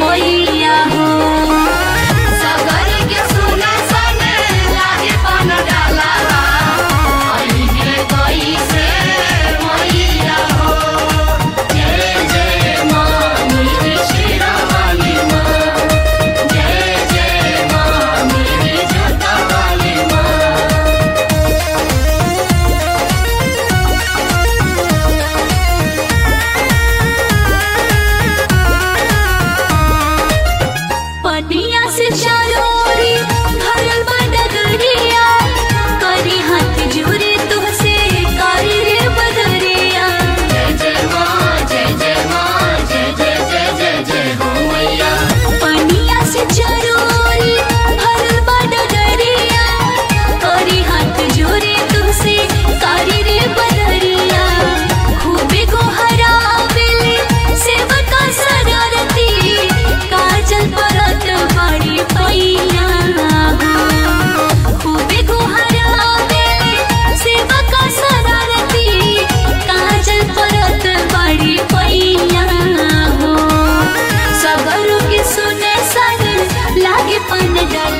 मैया हो। सगर के सुने सने लागे पान डालावा अइहे कैसे मैया हो। जय जय माँ मेरी शेरा वाली माँ, जय जय माँ मेरी जोता वाली माँ। पनिया से चारों ओरी भरल बा डगरिया, करी हाथ जोड़े तुहसे कारी रे बदरिया। जय जय माँ जय जय माँ जय जय जय जय जय हो मैया। पनिया से चारों ओरी भरल बा डगरिया, करी हाथ जोड़े तुहसे कारी रे बदरिया। खूबे गोहरावेले सेवका सररती, काजल परत बड़ी पैया हो। खूबे गोहरावेले सेवका सररती, काजल परत बड़ी पैया हो। सगरो के सुने सन लागे पन डाला